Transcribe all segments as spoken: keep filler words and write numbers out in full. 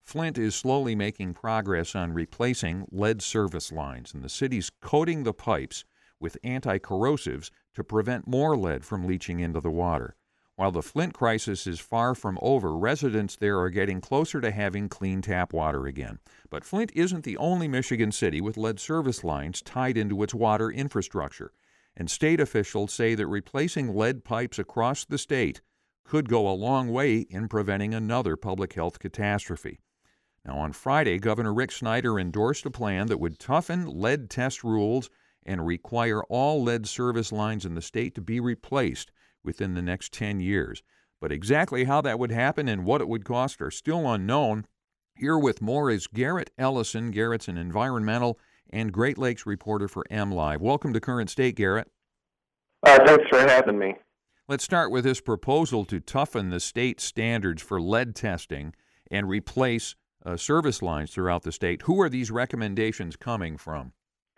Flint is slowly making progress on replacing lead service lines, and the city's coating the pipes with anti-corrosives to prevent more lead from leaching into the water. While the Flint crisis is far from over, residents there are getting closer to having clean tap water again. But Flint isn't the only Michigan city with lead service lines tied into its water infrastructure, and state officials say that replacing lead pipes across the state could go a long way in preventing another public health catastrophe. Now, on Friday, Governor Rick Snyder endorsed a plan that would toughen lead test rules and require all lead service lines in the state to be replaced within the next ten years. But exactly how that would happen and what it would cost are still unknown. Here with more is Garrett Ellison. Garrett's an environmental and Great Lakes reporter for MLive. Welcome to Current State, Garrett. Uh, thanks for having me. Let's start with this proposal to toughen the state standards for lead testing and replace uh, service lines throughout the state. Who are these recommendations coming from?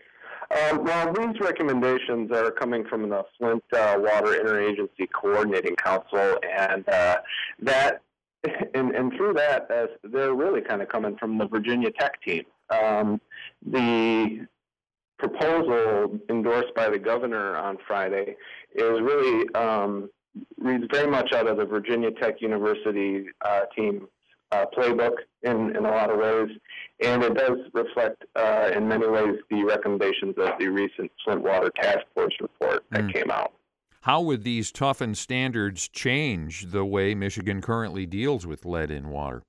Um, well, these recommendations are coming from the Flint uh, Water Interagency Coordinating Council, and uh, that, and, and through that, uh, they're really kind of coming from the Virginia Tech team. Um, the proposal endorsed by the governor on Friday is really um, reads very much out of the Virginia Tech University uh, team uh, playbook in, in a lot of ways, and it does reflect uh, in many ways the recommendations of the recent Flint Water Task Force report that mm. came out. How would these toughened standards change the way Michigan currently deals with lead in water?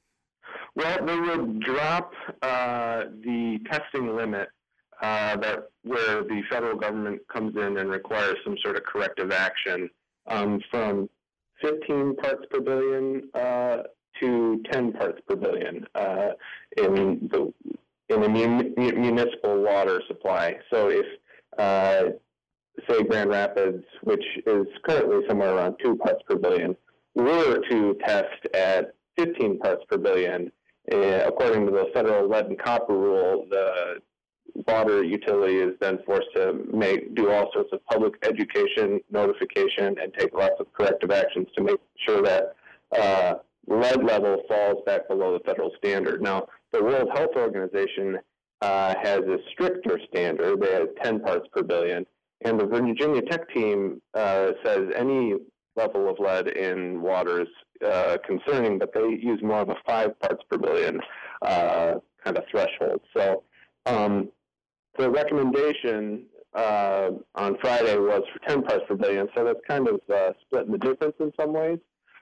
Well, they would drop uh, the testing limit uh, that where the federal government comes in and requires some sort of corrective action um, from fifteen parts per billion uh, to ten parts per billion uh, in the in a mun- municipal water supply. So if, uh, say, Grand Rapids, which is currently somewhere around two parts per billion, were to test at fifteen parts per billion, uh, according to the federal lead and copper rule, the water utility is then forced to make do all sorts of public education, notification, and take lots of corrective actions to make sure that uh, lead level falls back below the federal standard. Now, the World Health Organization uh, has a stricter standard. They have ten parts per billion. And the Virginia Tech team uh, says any level of lead in water is uh, concerning, but they use more of a five parts per billion uh, kind of threshold. So um, the recommendation uh, on Friday was for ten parts per billion, so that's kind of uh, splitting the difference in some ways.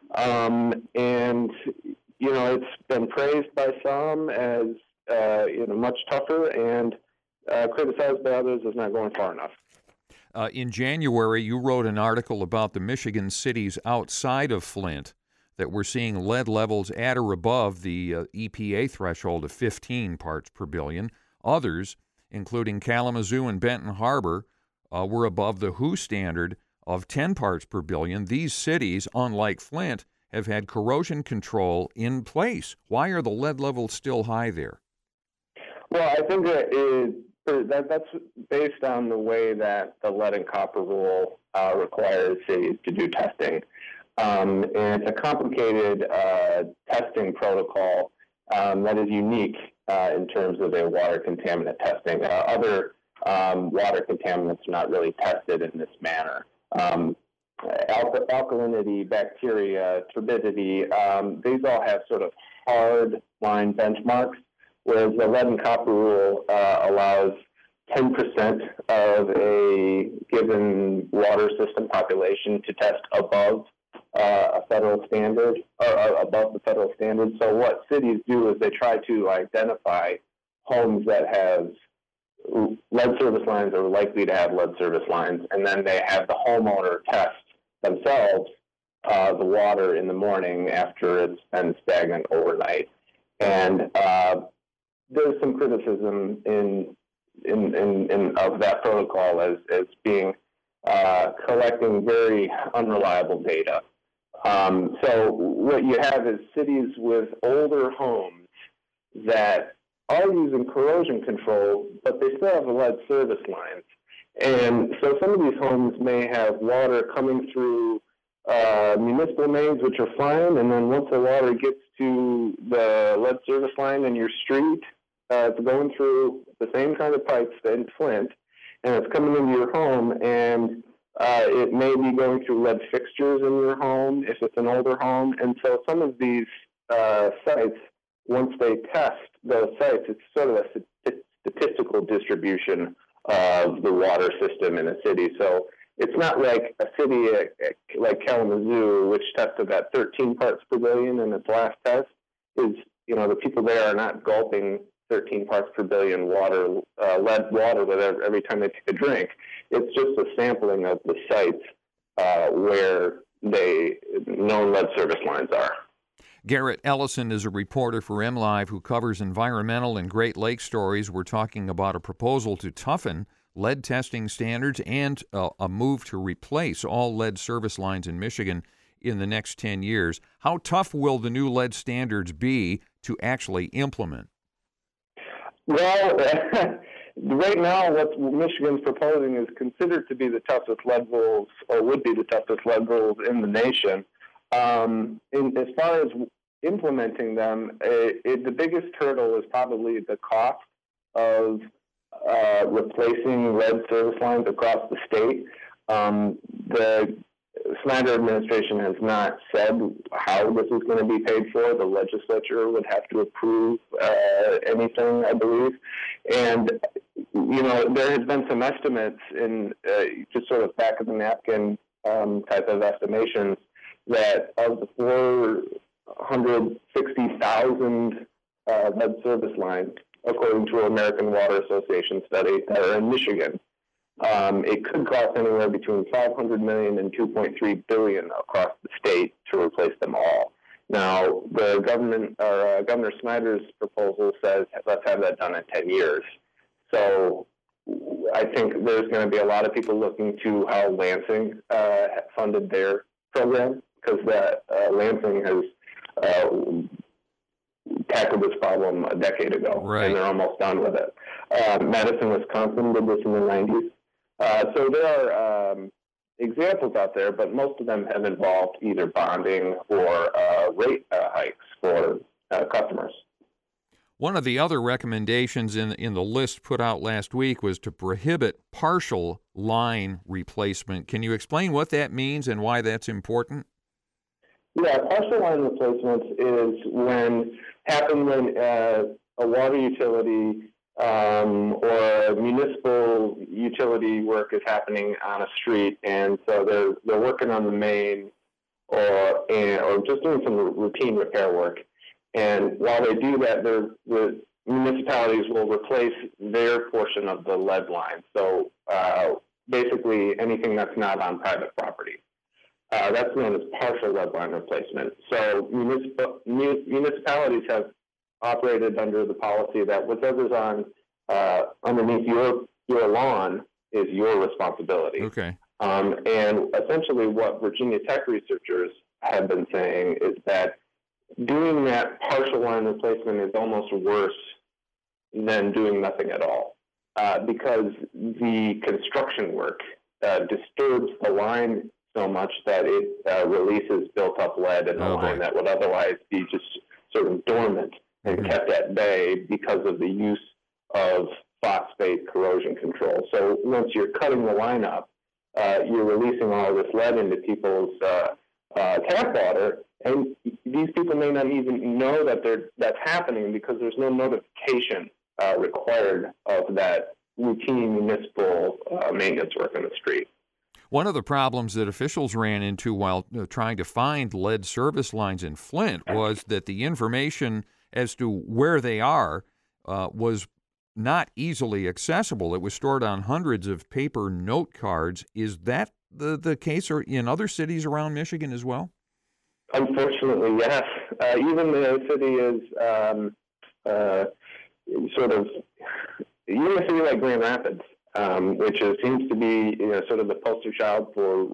Um, and, you know, it's been praised by some as, uh, you know, much tougher and uh, criticized by others as not going far enough. Uh, in January, you wrote an article about the Michigan cities outside of Flint that were seeing lead levels at or above the uh, E P A threshold of fifteen parts per billion. Others, including Kalamazoo and Benton Harbor, uh, were above the W H O standard of ten parts per billion. These cities, unlike Flint, have had corrosion control in place. Why are the lead levels still high there? Well, I think that, is, that that's based on the way that the lead and copper rule uh, requires cities to do testing. Um, and it's a complicated uh, testing protocol um, that is unique uh, in terms of a water contaminant testing. Uh, other um, water contaminants are not really tested in this manner. Um, alk- alkalinity, bacteria, turbidity, um, these all have sort of hard line benchmarks, whereas the lead and copper rule uh, allows ten percent of a given water system population to test above uh, a federal standard, or, or above the federal standard. So what cities do is they try to identify homes that have lead service lines are likely to have lead service lines, and then they have the homeowner test themselves uh, the water in the morning after it's been stagnant overnight. And uh, there's some criticism in in, in, in of that protocol as, as being uh, collecting very unreliable data. Um, so what you have is cities with older homes that are using corrosion control, but they still have lead service lines. And so some of these homes may have water coming through uh, municipal mains, which are fine, and then once the water gets to the lead service line in your street. Uh, it's going through the same kind of pipes in Flint, and it's coming into your home, and uh, it may be going through lead fixtures in your home if it's an older home. And so some of these uh, sites, once they test those sites, it's sort of a statistical distribution of the water system in a city. So it's not like a city like Kalamazoo, which tested at thirteen parts per billion in its last test, is, you know, the people there are not gulping thirteen parts per billion water, uh, lead water with every, every time they take a drink. It's just a sampling of the sites uh, where they known lead service lines are. Garrett Ellison is a reporter for MLive who covers environmental and Great Lakes stories. We're talking about a proposal to toughen lead testing standards and uh, a move to replace all lead service lines in Michigan in the next ten years. How tough will the new lead standards be to actually implement? Well, right now what Michigan's proposing is considered to be the toughest lead rules, or would be the toughest lead rules in the nation. Um, in, as far as implementing them, it, it, the biggest hurdle is probably the cost of uh, replacing lead service lines across the state. Um, the Snyder administration has not said how this is going to be paid for. The legislature would have to approve uh, anything, I believe. And, you know, there has been some estimates in uh, just sort of back of the napkin um, type of estimations that of the four hundred sixty thousand uh, lead service lines, according to an American Water Association study, that are in Michigan, um, it could cost anywhere between five hundred million dollars and two point three billion dollars across the state to replace them all. Now, the government, or uh, Governor Snyder's proposal says, let's have that done in ten years. So I think there's going to be a lot of people looking to how Lansing uh, funded their program, because that uh, Lansing has uh, tackled this problem a decade ago, right, and they're almost done with it. Uh, Madison, Wisconsin did this in the nineties. Uh, so there are um, examples out there, but most of them have involved either bonding or uh, rate uh, hikes for uh, customers. One of the other recommendations in in the list put out last week was to prohibit partial line replacement. Can you explain what that means and why that's important? Yeah, partial line replacement is when happen when uh, a water utility um, or municipal utility work is happening on a street, and so they're they're working on the main or and, or just doing some routine repair work. And while they do that, the municipalities will replace their portion of the lead line. So uh, basically anything that's not on private property. Uh, that's known as partial lead line replacement. So municipal, municipalities have operated under the policy that whatever's on uh, underneath your, your lawn is your responsibility. Okay. Um, and essentially what Virginia Tech researchers have been saying is that doing that partial line replacement is almost worse than doing nothing at all, uh, because the construction work uh, disturbs the line so much that it uh, releases built-up lead in the oh, line boy. that would otherwise be just sort of dormant and mm-hmm. kept at bay because of the use of phosphate corrosion control. So once you're cutting the line up, uh, you're releasing all this lead into people's uh, uh, tap water, and these people may not even know that they're, that's happening because there's no notification uh, required of that routine municipal uh, maintenance work on the street. One of the problems that officials ran into while uh, trying to find lead service lines in Flint was that the information as to where they are uh, was not easily accessible. It was stored on hundreds of paper note cards. Is that the, the case or in other cities around Michigan as well? Unfortunately, yes. Uh, even the city is um, uh, sort of, even a city like Grand Rapids, um, which is, seems to be you know, sort of the poster child for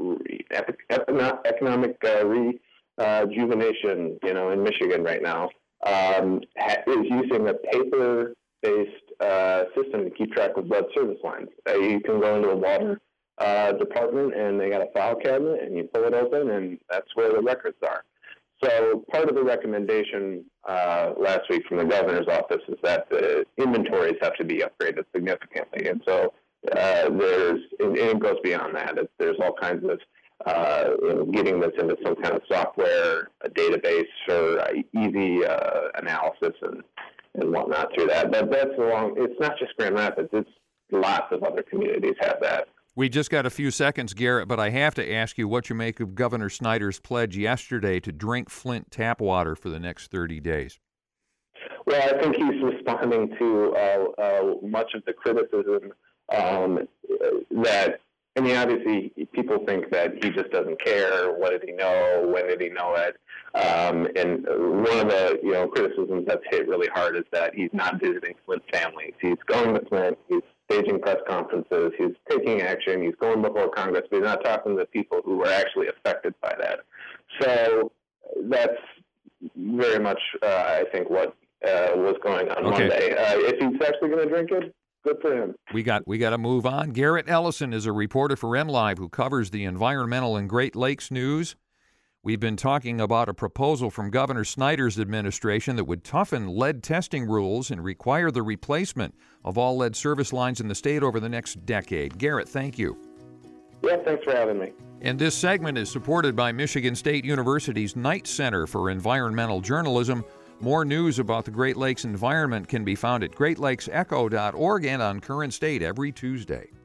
economic uh, rejuvenation, you know, in Michigan right now, um, is using a paper-based uh, system to keep track of lead service lines. Uh, you can go into a water uh, department and they got a file cabinet and you pull it open and that's where the records are. So part of the recommendation uh, last week from the governor's office is that the inventories have to be upgraded significantly. And so uh, there's, and it goes beyond that. It, there's all kinds of uh, you know, getting this into some kind of software, a database for uh, easy uh, analysis and, and whatnot through that. But that's along, it's not just Grand Rapids, it's lots of other communities have that. We just got a few seconds, Garrett, but I have to ask you what you make of Governor Snyder's pledge yesterday to drink Flint tap water for the next thirty days. Well, I think he's responding to uh, uh, much of the criticism um, that, I mean, obviously people think that he just doesn't care. What did he know? When did he know it? Um, and one of the, you know, criticisms that's hit really hard is that he's not visiting Flint families. He's going to Flint. He's staging press conferences, he's taking action, he's going before Congress, but he's not talking to the people who were actually affected by that. So that's very much, uh, I think, what uh, was going on okay. Monday. Uh, if he's actually going to drink it, good for him. We got we got to move on. Garrett Ellison is a reporter for MLive who covers the environmental and Great Lakes news. We've been talking about a proposal from Governor Snyder's administration that would toughen lead testing rules and require the replacement of all lead service lines in the state over the next decade. Garrett, thank you. Yeah, thanks for having me. And this segment is supported by Michigan State University's Knight Center for Environmental Journalism. More news about the Great Lakes environment can be found at great lakes echo dot org and on Current State every Tuesday.